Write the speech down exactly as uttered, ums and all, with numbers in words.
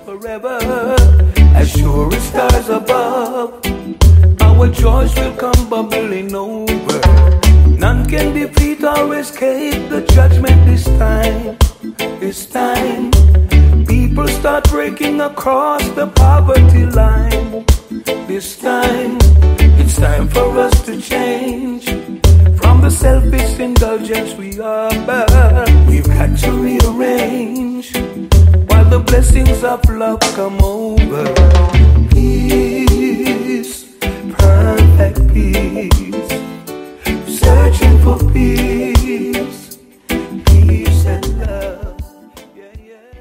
forever. As sure as stars above, our joys will come bubbling over. None can defeat or escape the judgment this time. This time, people start breaking across the poverty line. This time, it's time for us to change from the selfish indulgence we harbor. We've got to rearrange while the blessings of love come over.